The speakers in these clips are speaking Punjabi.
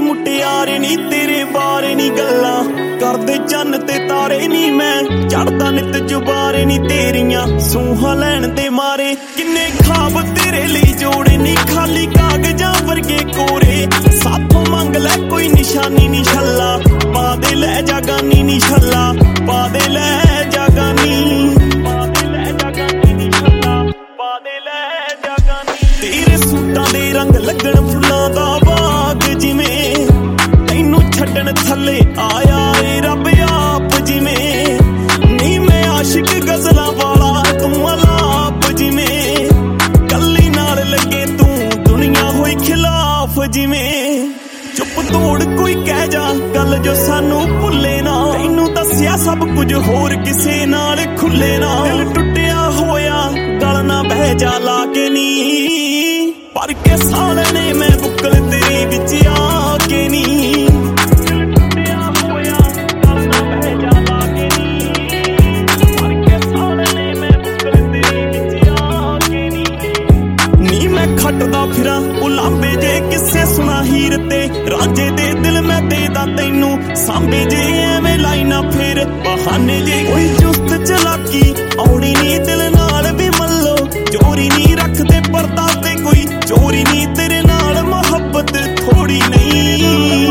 ਮੁਟਿਆਰੇ ਨੀ ਤੇਰੇ ਬਾਰੇ ਨੀ ਗੱਲਾਂ ਕਰਦੇ ਚੰਨ ਤੇ ਤਾਰੇ ਨੀ ਮੈਂ ਚੜਦਾ ਨਿਤ ਜੁਬਾਰੇ ਨੀ ਤੇਰੀਆਂ ਸੂਹਾਂ ਲੈਣ ਦੇ ਮਾਰੇ ਕਿੰਨੇ ਖਾਬ ਤੇਰੇ ਲਈ ਜੋੜੇ ਨੀ ਖਾਲੀ ਕਾਗਜ਼ਾਂ ਵਰਗੇ ਕੋਰੇ ਸਾਥੋਂ ਮੰਗ ਲੈ ਕੋਈ ਨਿਸ਼ਾਨੀ ਨੀ ਛੱਲਾ ਪਾ ਦੇ ਲੈ ਜਾਗਾਨੀ ਨੀ ਛੱਲਾ ਪਾ ਦੇ ਲੈ ਜਾਗਾਨੀ ਪਾ ਦੇ ਲੈ ਜਾਗਾਨੀ ਨੀ ਛੱਲਾ ਪਾ ਦੇ ਲੈ ਜਾਗਾਨੀ ਤੇਰੇ ਸੂਟਾਂ ਦੇ ਰੰਗ ਲੱਗਣ ਫੁੱਲਾਂ ਦਾ ਬਾਗ ਜਿਵੇਂ ਤੈਨੂੰ ਛੱਡਣ ਥੱਲੇ ਆਇਆ ਏ ਰੱਬ ਆਪ ਜਿਵੇਂ ਨੀ ਮੈਂ ਆਸ਼ਿਕ ਗਜ਼ਲਾਂ ਵਾਲਾ ਤੂੰ ਅਲਾਪ ਜਿਵੇਂ ਕੱਲੀ ਨਾਲ ਲੱਗੇ ਤੂੰ ਦੁਨੀਆ ਹੋਈ ਖਿਲਾਫ ਜਿਵੇਂ ਚੁੱਪ ਤੋੜ ਕੋਈ ਕਹਿ ਜਾ ਗੱਲ ਜੋ ਸਾਨੂੰ ਭੁੱਲੇ ਨਾ ਤੈਨੂੰ ਦੱਸਿਆ ਸਭ ਕੁਝ ਹੋਰ ਕਿਸੇ ਨਾਲ ਖੁੱਲੇ ਨਾ ਦਿਲ ਟੁੱਟਿਆ ਹੋਇਆ ਗਲ ਨਾ ਬਹਿ ਜਾ ਲਾ ਕੇ ਨੀ ਪਰ ਕੇ ਸਾਲਣੇ ਮੈਂ ਬੁੱਕਲ ਤੇਰੇ ਵਿੱਚ ਆ ਕੇ ਨੀ ਦਿਲ ਟੁੱਟਿਆ ਹੋਇਆ ਗਲ ਨਾ ਬਹਿ ਜਾ ਲਾ ਕੇ ਨੀ ਪਰ ਕੇ ਸਾਲਣੇ ਮੈਂ ਬੁੱਕਲ ਤੇਰੇ ਵਿੱਚ ਆ ਕੇ ਨੀ ਮੈਂ ਖੱਟਦਾ ਫਿਰਾਂ ਉਲਾਂਬੇ ਜੇ ਕਿਸੇ ਸੁਣਾ ਹੀਰ ਤੇ ਰਾਂਝੇ ਦੇ ਦਿਲ ਮੈਂ ਦੇਦਾ ਤੈਨੂੰ ਸਾਂਭੇ ਜੇ ਐਵੇਂ ਲਾਈਨਾ ਫੇਰ ਬਹਾਨੇ ਜੇ ਕੋਈ ਚੁਸਤ ਚਲਾਕੀ ਆਉਣੀ ਨੀ ਦਿਲ ਨਾਲ ਵੀ ਮੱਲੋ ਚੋਰੀ ਨੀ ਰੱਖਦੇ ਪਰਦਾ ਤੇ ਕੋਈ ਚੋਰੀ ਨੀ ਤੇਰੇ ਨਾਲ ਮੁਹੱਬਤ ਥੋੜੀ ਨਹੀਂ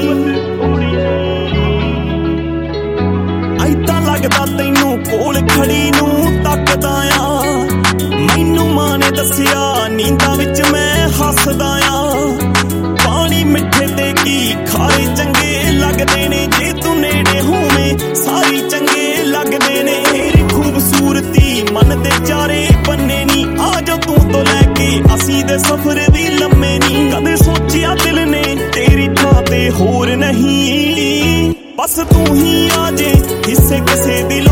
ਐਦਾਂ ਲੱਗਦਾ ਤੈਨੂੰ ਕੋਲ ਖੜੀ ਨੂੰ ਤੱਕਦਾ ਆ ਮੈਨੂੰ ਮਾਂ ਨੇ ਦੱਸਿਆ ਨੀਂਦਾਂ ਵਿੱਚ ਮੈਂ ਹੱਸਦਾ ਆ ਪਾਣੀ ਮਿੱਠੇ ਤੇ ਕੀ ਖਾਰੇ ਚੰਗੇ ਲੱਗਦੇ ਨੇ ਜੇ ਤੂੰ ਨੇੜੇ ਹੋਵੇਂ ਸਾਰੀ ਚੰਗੇ ਲੱਗਦੇ ਨੇ ਤੇਰੀ ਖੂਬਸੂਰਤੀ ਮਨ ਦੇ ਚਾਰੇ ਬੰਨੇ ਨੀ ਆ ਜਾ ਤੂੰ ਤੋਂ ਲੈ ਕੇ ਅਸੀਂ ਦੇ ਸਫ਼ਰ ਵੀ ਲੰਮੇ ਨੀ ਕਦੇ ਸੋਚਿਆ ਦਿਲ ਨੇ ਤੇਰੀ ਥਾਂ ਤੇ ਹੋਰ ਨਹੀਂ ਬਸ ਤੂੰ ਹੀ ਆ ਜੇ ਹਿੱਸੇ ਕਿਸੇ ਦਿਲ